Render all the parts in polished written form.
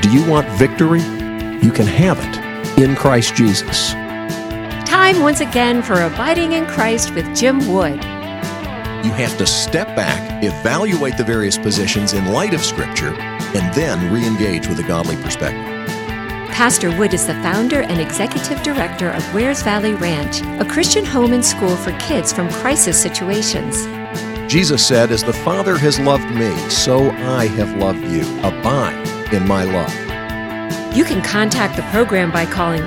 Do you want victory? You can have it in Christ Jesus. Time once again for Abiding in Christ with Jim Wood. You have to step back, evaluate the various positions in light of Scripture, and then re-engage with a godly perspective. Pastor Wood is the founder and executive director of Wares Valley Ranch, a Christian home and school for kids from crisis situations. Jesus said, "As the Father has loved me, so I have loved you. Abide in my love." You can contact the program by calling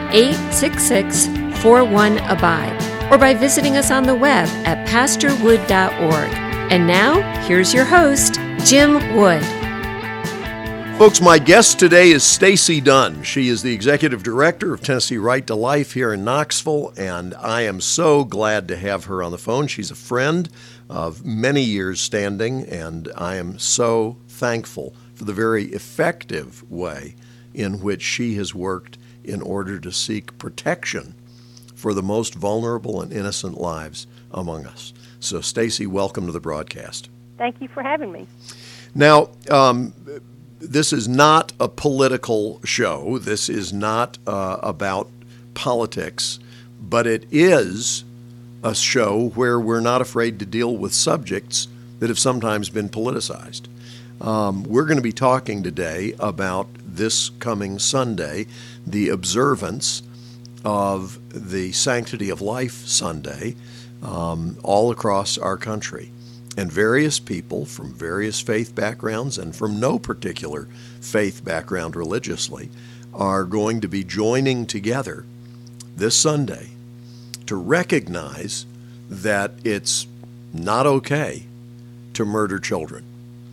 866-41-ABIDE or by visiting us on the web at pastorwood.org. And now, here's your host, Jim Wood. Folks, my guest today is Stacy Dunn. She is the executive director of Tennessee Right to Life here in Knoxville, and I am so glad to have her on the phone. She's a friend of many years standing, and I am so thankful for the very effective way in which she has worked in order to seek protection for the most vulnerable and innocent lives among us. So, Stacy, welcome to the broadcast. Thank you for having me. Now, this is not a political show. This is not about politics, but it is a show where we're not afraid to deal with subjects that have sometimes been politicized. We're going to be talking today about this coming Sunday, the observance of the Sanctity of Life Sunday all across our country. And various people from various faith backgrounds and from no particular faith background religiously are going to be joining together this Sunday to recognize that it's not okay to murder children.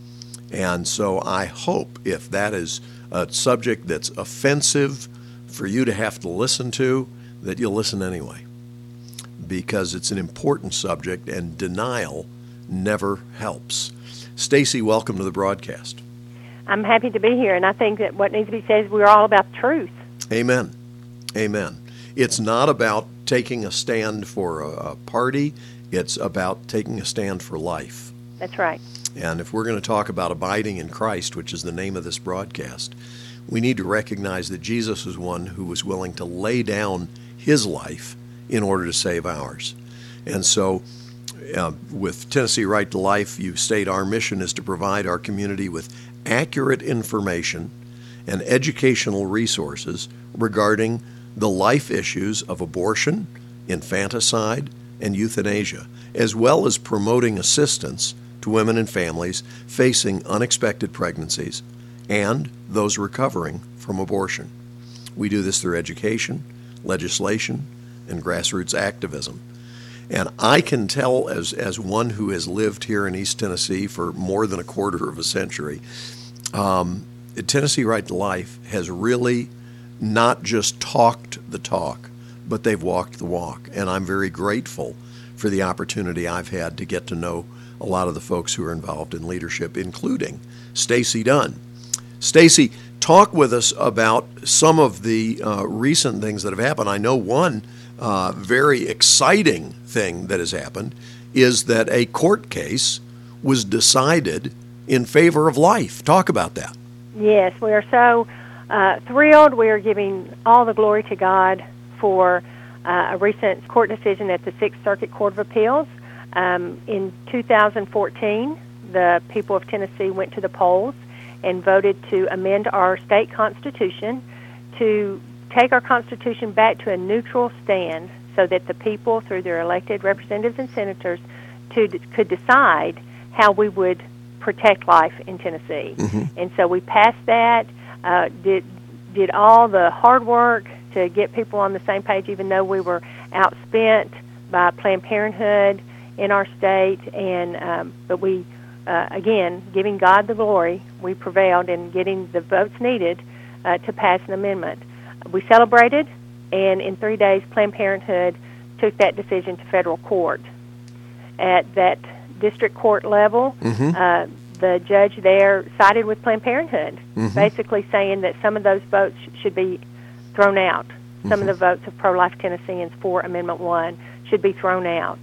And so I hope if that is a subject that's offensive for you to have to listen to, that you'll listen anyway, because it's an important subject and denial never helps. Stacy, welcome to the broadcast. I'm happy to be here, and I think that what needs to be said is we're all about truth. Amen. Amen. It's not about taking a stand for a party. It's about taking a stand for life. That's right. And if we're going to talk about abiding in Christ, which is the name of this broadcast, we need to recognize that Jesus is one who was willing to lay down his life in order to save ours. And so with Tennessee Right to Life, you state our mission is to provide our community with accurate information and educational resources regarding the life issues of abortion, infanticide, and euthanasia, as well as promoting assistance to women and families facing unexpected pregnancies and those recovering from abortion. We do this through education, legislation, and grassroots activism. And I can tell as one who has lived here in East Tennessee for more than a quarter of a century, Tennessee Right to Life has really not just talked the talk, but they've walked the walk. And I'm very grateful for the opportunity I've had to get to know a lot of the folks who are involved in leadership, including Stacy Dunn. Stacy, talk with us about some of the recent things that have happened. I know one very exciting thing that has happened is that a court case was decided in favor of life. Talk about that. Yes, we are so thrilled. We are giving all the glory to God for a recent court decision at the Sixth Circuit Court of Appeals. In 2014, the people of Tennessee went to the polls and voted to amend our state constitution to take our constitution back to a neutral stand so that the people, through their elected representatives and senators, could decide how we would protect life in Tennessee. Mm-hmm. And so we passed that, did all the hard work to get people on the same page, even though we were outspent by Planned Parenthood in our state. And but we, again, giving God the glory, we prevailed in getting the votes needed to pass an amendment. We celebrated, and in 3 days, Planned Parenthood took that decision to federal court. At that district court level, mm-hmm. The judge there sided with Planned Parenthood, mm-hmm. basically saying that some of those votes should be thrown out. Mm-hmm. Some of the votes of pro-life Tennesseans for Amendment 1 should be thrown out.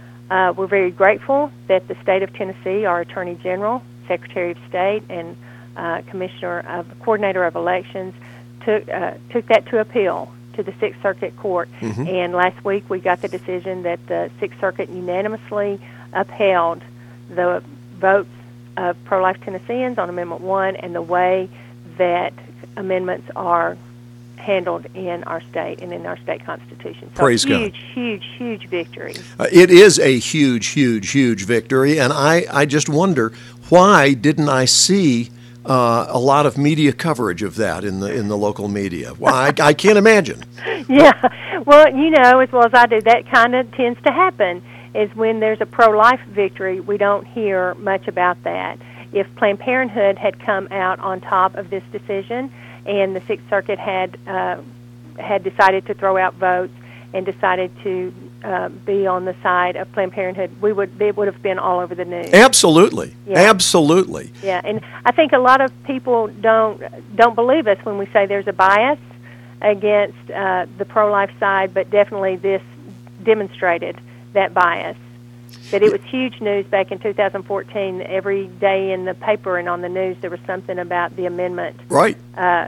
We're very grateful that the state of Tennessee, our Attorney General, Secretary of State, and coordinator of elections, took that to appeal to the Sixth Circuit Court. Mm-hmm. And last week we got the decision that the Sixth Circuit unanimously upheld the votes of pro-life Tennesseans on Amendment 1 and the way that amendments are handled in our state and in our state constitution. So Praise God. Huge victory. It is a huge victory, and I just wonder, why didn't I see a lot of media coverage of that in the local media? Well, I can't imagine. Yeah, well, you know as well as I do, that kind of tends to happen, is when there's a pro-life victory, we don't hear much about that. If Planned Parenthood had come out on top of this decision and the Sixth Circuit had decided to throw out votes and decided to be on the side of Planned Parenthood, it would have been all over the news. Absolutely. Yeah. Absolutely. Yeah, and I think a lot of people don't believe us when we say there's a bias against the pro-life side, but definitely this demonstrated that bias. That it was huge news back in 2014. Every day in the paper and on the news there was something about the amendment. Right.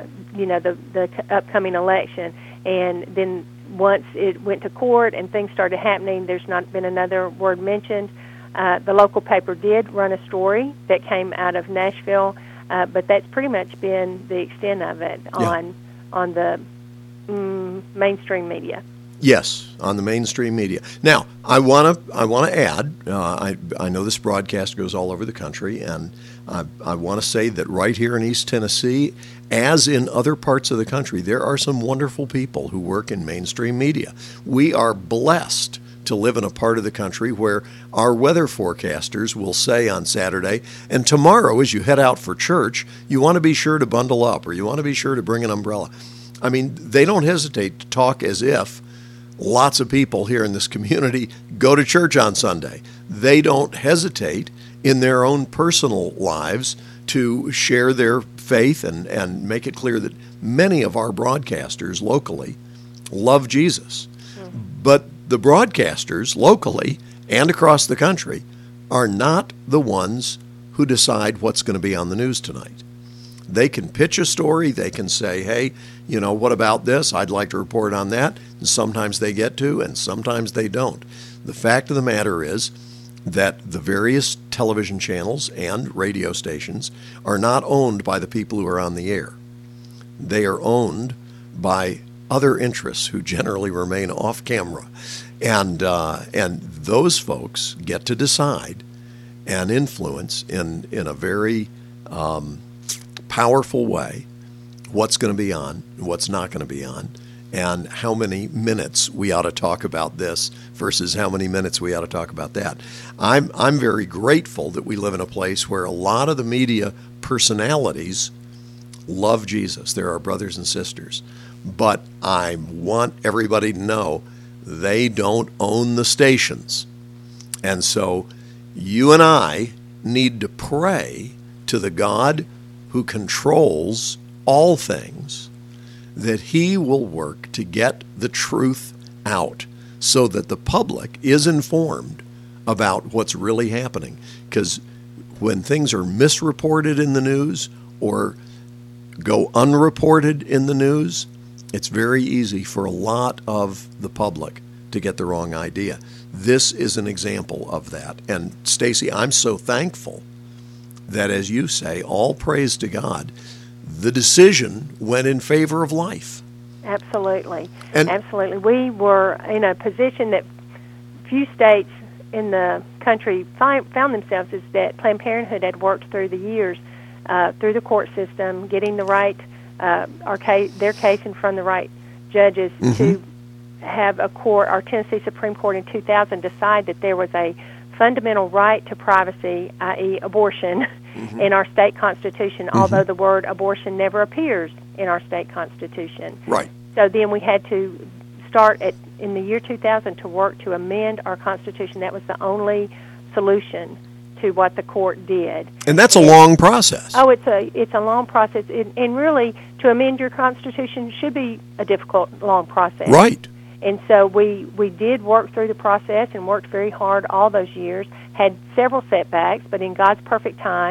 The upcoming election. And then once it went to court and things started happening, there's not been another word mentioned. The local paper did run a story that came out of Nashville, but that's pretty much been the extent of it on the mainstream media. Yes, on the mainstream media. Now, I want to add. I know this broadcast goes all over the country, and I want to say that right here in East Tennessee, as in other parts of the country, there are some wonderful people who work in mainstream media. We are blessed to live in a part of the country where our weather forecasters will say on Saturday, and tomorrow as you head out for church, you want to be sure to bundle up, or you want to be sure to bring an umbrella. I mean, they don't hesitate to talk as if lots of people here in this community go to church on Sunday. They don't hesitate in their own personal lives to share their faith and make it clear that many of our broadcasters locally love Jesus. But the broadcasters locally and across the country are not the ones who decide what's going to be on the news tonight. They can pitch a story. They can say, hey, what about this? I'd like to report on that. And sometimes they get to, and sometimes they don't. The fact of the matter is that the various television channels and radio stations are not owned by the people who are on the air. They are owned by other interests who generally remain off camera. And those folks get to decide and influence in a very powerful way what's going to be on, what's not going to be on, and how many minutes we ought to talk about this versus how many minutes we ought to talk about that. I'm very grateful that we live in a place where a lot of the media personalities love Jesus. They're our brothers and sisters. But I want everybody to know they don't own the stations. And so you and I need to pray to the God who controls all things, that he will work to get the truth out so that the public is informed about what's really happening. Because when things are misreported in the news or go unreported in the news, it's very easy for a lot of the public to get the wrong idea. This is an example of that. And Stacy, I'm so thankful that, as you say, all praise to God, the decision went in favor of life. Absolutely. Absolutely. We were in a position that few states in the country found themselves, is that Planned Parenthood had worked through the years, through the court system, getting the right, their case in front of the right judges to have a court, our Tennessee Supreme Court in 2000, decide that there was a fundamental right to privacy, i.e. abortion, in our state constitution, although the word abortion never appears in our state constitution. Right. So then we had to start in the year 2000 to work to amend our constitution. That was the only solution to what the court did. And that's a long process. Oh, it's a long process. And really, to amend your constitution should be a difficult, long process. Right. And so we did work through the process and worked very hard all those years, had several setbacks, but in God's perfect time,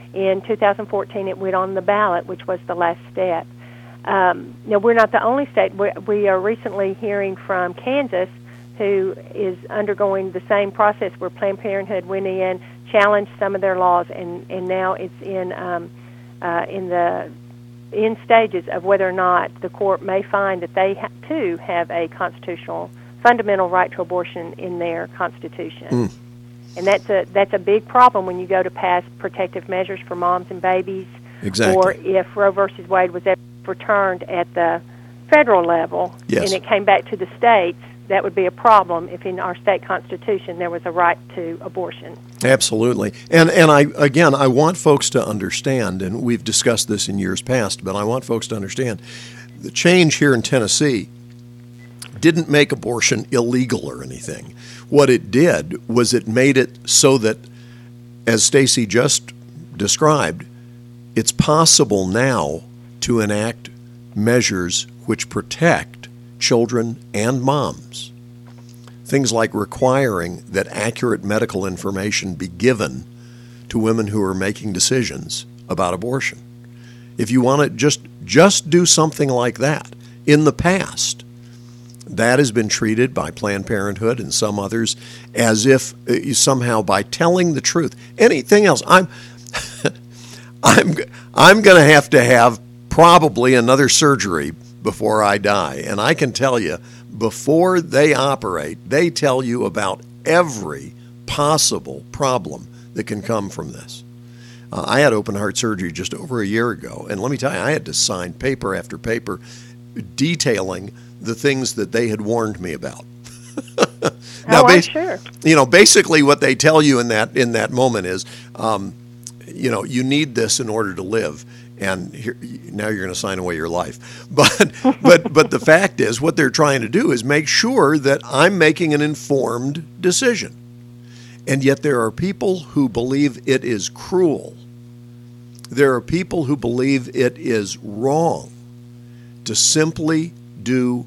in 2014 it went on the ballot, which was the last step. Now, we're not the only state. We are recently hearing from Kansas, who is undergoing the same process where Planned Parenthood went in, challenged some of their laws, and now it's in the end stages of whether or not the court may find that they too have a constitutional fundamental right to abortion in their constitution. And that's a big problem when you go to pass protective measures for moms and babies. Exactly. Or if Roe versus Wade was ever overturned at the federal level, yes, and it came back to the states, that would be a problem if in our state constitution there was a right to abortion. Absolutely. And I want folks to understand, and we've discussed this in years past, but I want folks to understand the change here in Tennessee didn't make abortion illegal or anything. What it did was it made it so that, as Stacy just described, it's possible now to enact measures which protect children and moms. Things like requiring that accurate medical information be given to women who are making decisions about abortion. If you want to just do something like that. In the past, that has been treated by Planned Parenthood and some others as if somehow by telling the truth. Anything else, I'm going to have probably another surgery before I die. And I can tell you, before they operate, they tell you about every possible problem that can come from this. I had open heart surgery just over a year ago, and let me tell you, I had to sign paper after paper detailing the things that they had warned me about. Now, I'm sure. Basically what they tell you in that moment is, you need this in order to live. And now you're going to sign away your life. But the fact is, what they're trying to do is make sure that I'm making an informed decision. And yet there are people who believe it is cruel. There are people who believe it is wrong to simply do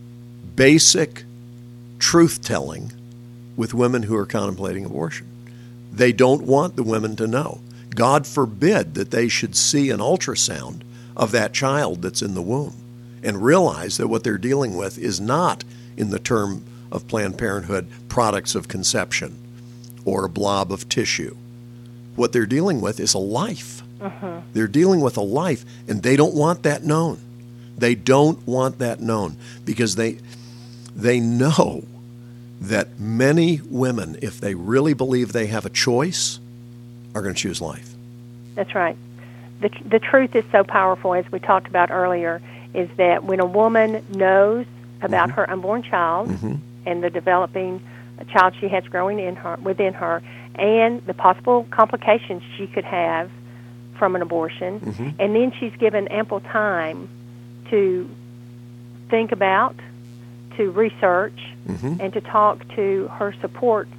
basic truth-telling with women who are contemplating abortion. They don't want the women to know. God forbid that they should see an ultrasound of that child that's in the womb and realize that what they're dealing with is not, in the term of Planned Parenthood, products of conception or a blob of tissue. What they're dealing with is a life. Uh-huh. They're dealing with a life, and they don't want that known. They don't want that known because they know that many women, if they really believe they have a choice, are going to choose life. That's right. The truth is so powerful, as we talked about earlier, is that when a woman knows about her unborn child and the developing child she has growing within her and the possible complications she could have from an abortion, and then she's given ample time to think about, to research, and to talk to her support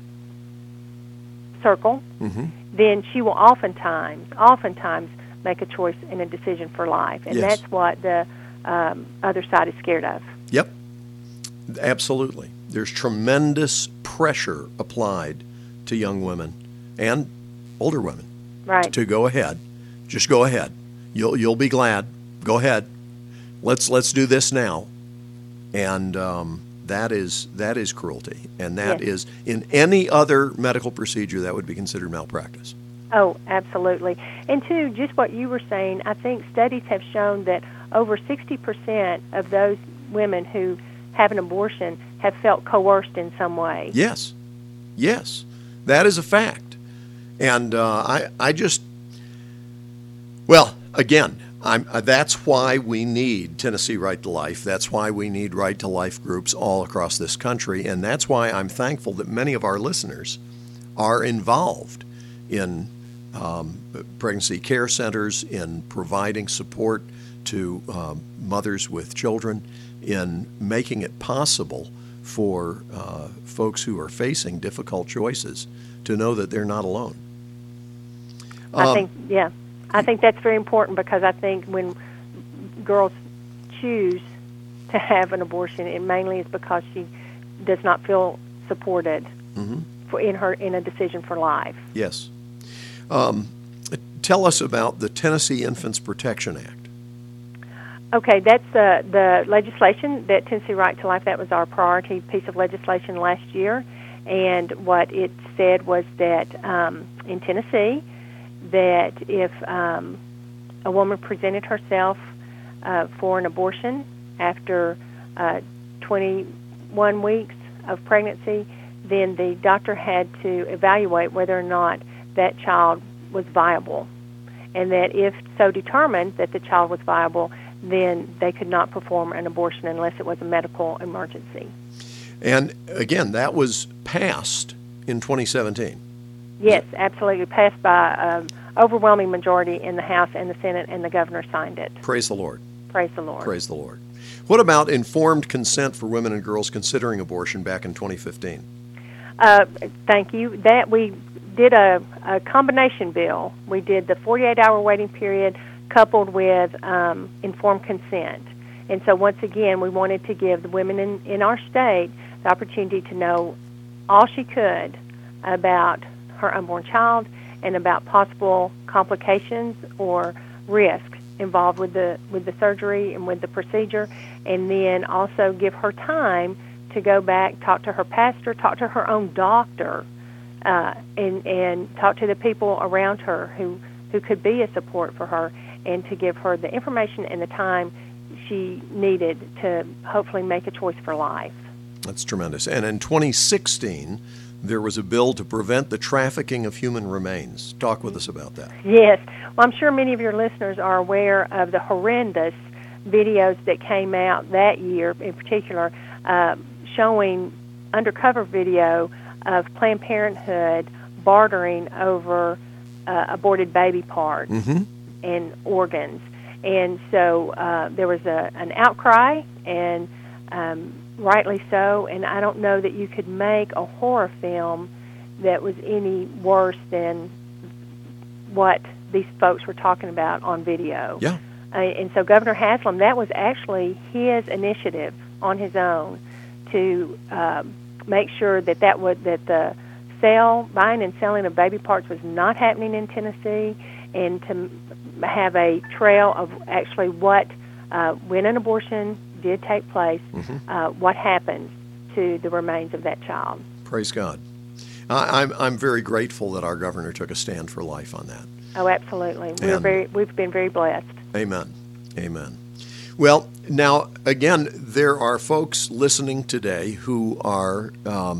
circle, then she will oftentimes make a choice and a decision for life. And that's what the other side is scared of. Yep, absolutely. There's tremendous pressure applied to young women and older women to go ahead. Just go ahead. You'll be glad. Go ahead. Let's do this now. And that is cruelty, and that is in any other medical procedure that would be considered malpractice. Oh, absolutely. And too, just what you were saying, I think studies have shown that over 60% of those women who have an abortion have felt coerced in some way. Yes, that is a fact. And again, that's why we need Tennessee Right to Life. That's why we need Right to Life groups all across this country. And that's why I'm thankful that many of our listeners are involved in pregnancy care centers, in providing support to mothers with children, in making it possible for folks who are facing difficult choices to know that they're not alone. I think that's very important, because I think when girls choose to have an abortion, it mainly is because she does not feel supported in a decision for life. Yes. tell us about the Tennessee Infants Protection Act. Okay, that's the legislation that Tennessee Right to Life, that was our priority piece of legislation last year. And what it said was that in Tennessee, that if a woman presented herself for an abortion after 21 weeks of pregnancy, then the doctor had to evaluate whether or not that child was viable. And that if so determined that the child was viable, then they could not perform an abortion unless it was a medical emergency. And again, that was passed in 2017. Yes, absolutely. Passed by an overwhelming majority in the House and the Senate, and the governor signed it. Praise the Lord. Praise the Lord. Praise the Lord. What about informed consent for women and girls considering abortion back in 2015? Thank you. That we did a combination bill. We did the 48-hour waiting period coupled with informed consent. And so once again, we wanted to give the women in our state the opportunity to know all she could about her unborn child and about possible complications or risks involved with the surgery and with the procedure, and then also give her time to go back, talk to her pastor, talk to her own doctor, and talk to the people around her who could be a support for her, and to give her the information and the time she needed to hopefully make a choice for life. That's tremendous. And in 2016, there was a bill to prevent the trafficking of human remains. Talk with us about that. Yes. Well, I'm sure many of your listeners are aware of the horrendous videos that came out that year, in particular, showing undercover video of Planned Parenthood bartering over aborted baby parts and organs. And so there was an outcry, and rightly so, and I don't know that you could make a horror film that was any worse than what these folks were talking about on video. Yeah. And so Governor Haslam, that was actually his initiative on his own to make sure that the buying and selling of baby parts was not happening in Tennessee, and to have a trail of actually what, when an abortion did take place, what happened to the remains of that child. Praise God. I'm very grateful that our governor took a stand for life on that. Oh, absolutely. We've been very blessed. Amen. Amen. Well, now, again, there are folks listening today who are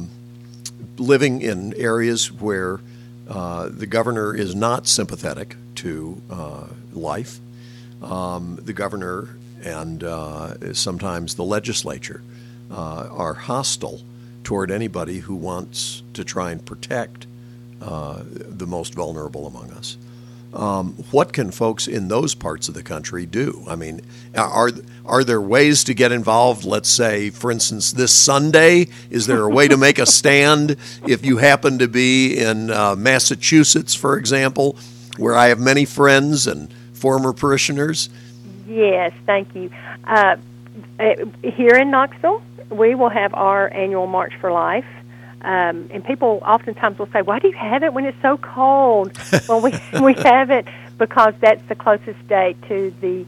living in areas where the governor is not sympathetic to life. The governor and sometimes the legislature are hostile toward anybody who wants to try and protect the most vulnerable among us. What can folks in those parts of the country do? I mean, are there ways to get involved? Let's say, for instance, this Sunday, is there a way to make a stand if you happen to be in Massachusetts, for example, where I have many friends and former parishioners? Yes, thank you. Here in Knoxville, we will have our annual March for Life. And people oftentimes will say, why do you have it when it's so cold? Well, we have it because that's the closest date to the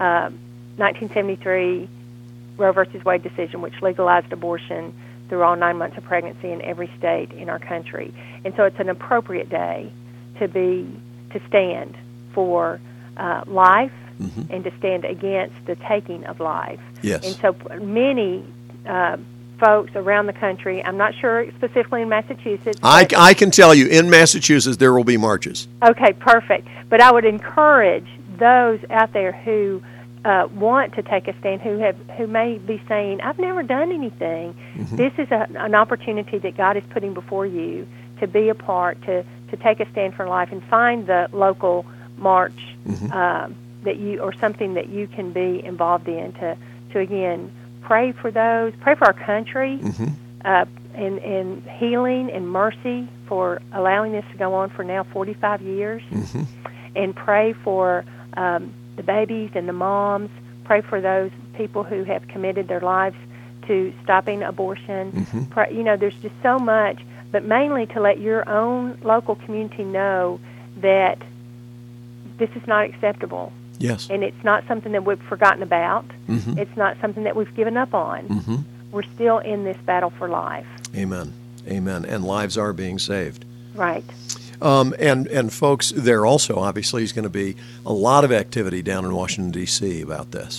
1973 Roe v. Wade decision, which legalized abortion through all 9 months of pregnancy in every state in our country. And so it's an appropriate day to stand for life and to stand against the taking of life. Yes. And so many folks around the country, I'm not sure specifically in Massachusetts. I can tell you, in Massachusetts, there will be marches. Okay, perfect. But I would encourage those out there who want to take a stand, who may be saying, I've never done anything. This is an opportunity that God is putting before you to be a part, to take a stand for life, and find the local march that you, or something that you can be involved in to again, pray for those, pray for our country, and healing and mercy for allowing this to go on for now 45 years, and pray for the babies and the moms, pray for those people who have committed their lives to stopping abortion. There's just so much, but mainly to let your own local community know that this is not acceptable. Yes. And it's not something that we've forgotten about. Mm-hmm. It's not something that we've given up on. Mm-hmm. We're still in this battle for life. Amen. Amen. And lives are being saved. Right. And folks, there also obviously is going to be a lot of activity down in Washington, D.C. about this.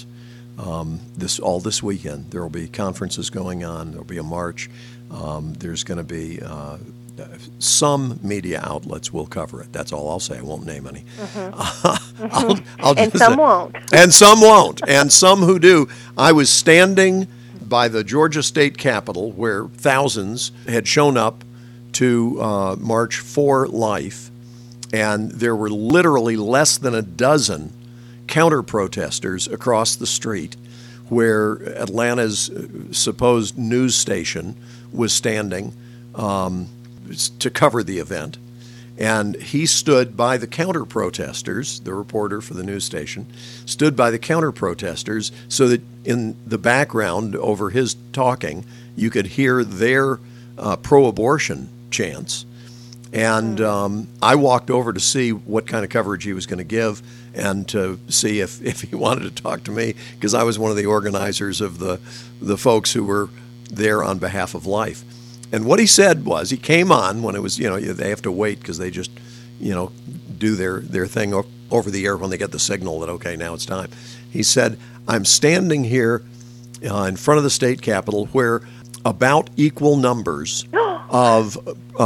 This weekend. There will be conferences going on. There will be a march. There's going to be some media outlets will cover it. That's all I'll say. I won't name any. I'll and some won't. And some won't. And some who do. I was standing by the Georgia State Capitol where thousands had shown up to march for life, and there were literally less than a dozen counter-protesters across the street where Atlanta's supposed news station was standing to cover the event. And he stood by the counter-protesters, the reporter for the news station, stood by the counter-protesters so that in the background over his talking, you could hear their pro-abortion chants. And I walked over to see what kind of coverage he was going to give and to see if he wanted to talk to me, because I was one of the organizers of the folks who were there on behalf of life. And what he said was, he came on when it was, they have to wait because they just, do their thing over the air when they get the signal that, okay, now it's time. He said, I'm standing here in front of the state capitol where about equal numbers of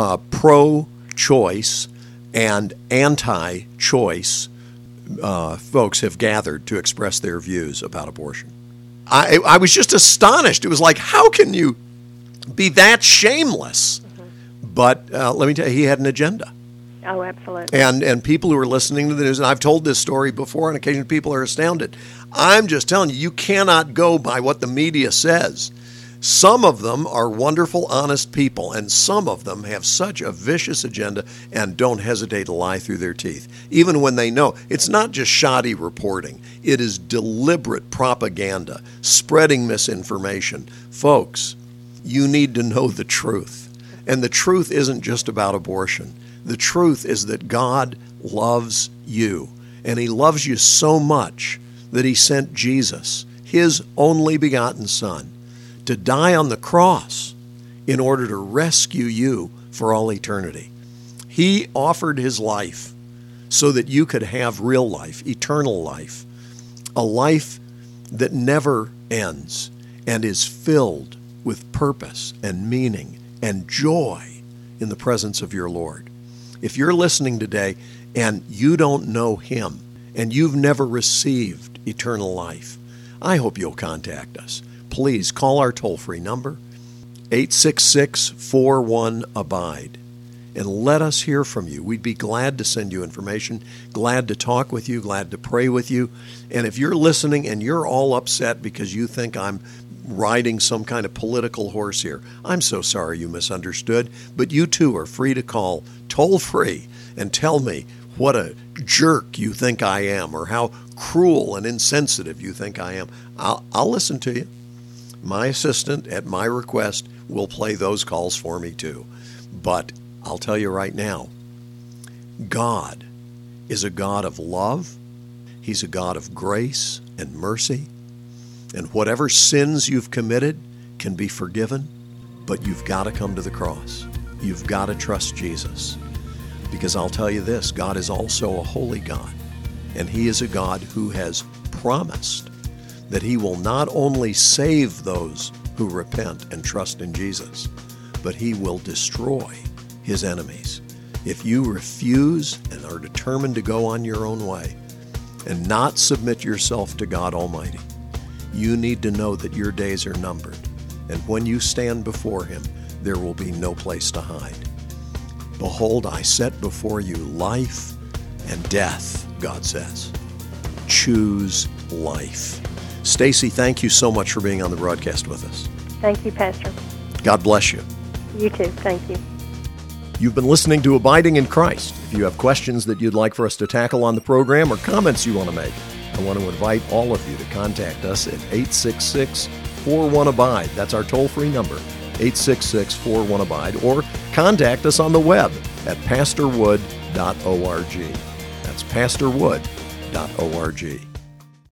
pro-choice and anti-choice folks have gathered to express their views about abortion. I was just astonished. It was like, how can you be that shameless? Mm-hmm. But let me tell you, he had an agenda. Oh, absolutely. And people who are listening to the news, and I've told this story before, and occasionally people are astounded. I'm just telling you, you cannot go by what the media says. Some of them are wonderful, honest people, and some of them have such a vicious agenda and don't hesitate to lie through their teeth, even when they know. It's not just shoddy reporting. It is deliberate propaganda, spreading misinformation. Folks, you need to know the truth. And the truth isn't just about abortion. The truth is that God loves you, and He loves you so much that He sent Jesus, His only begotten Son, to die on the cross in order to rescue you for all eternity. He offered His life so that you could have real life, eternal life, a life that never ends and is filled with purpose and meaning and joy in the presence of your Lord. If you're listening today and you don't know Him and you've never received eternal life, I hope you'll contact us. Please call our toll-free number, 866-41-ABIDE, and let us hear from you. We'd be glad to send you information, glad to talk with you, glad to pray with you. And if you're listening and you're all upset because you think I'm riding some kind of political horse here, I'm so sorry you misunderstood, but you too are free to call toll-free and tell me what a jerk you think I am or how cruel and insensitive you think I am. I'll listen to you. My assistant, at my request, will play those calls for me too. But I'll tell you right now, God is a God of love. He's a God of grace and mercy. And whatever sins you've committed can be forgiven, but you've got to come to the cross. You've got to trust Jesus. Because I'll tell you this, God is also a holy God. And He is a God who has promised that He will not only save those who repent and trust in Jesus, but He will destroy His enemies. If you refuse and are determined to go on your own way and not submit yourself to God Almighty, you need to know that your days are numbered. And when you stand before Him, there will be no place to hide. Behold, I set before you life and death, God says. Choose life. Stacy, thank you so much for being on the broadcast with us. Thank you, Pastor. God bless you. You too. Thank you. You've been listening to Abiding in Christ. If you have questions that you'd like for us to tackle on the program or comments you want to make, I want to invite all of you to contact us at 866-41-ABIDE. That's our toll-free number, 866-41-ABIDE, or contact us on the web at pastorwood.org. That's pastorwood.org.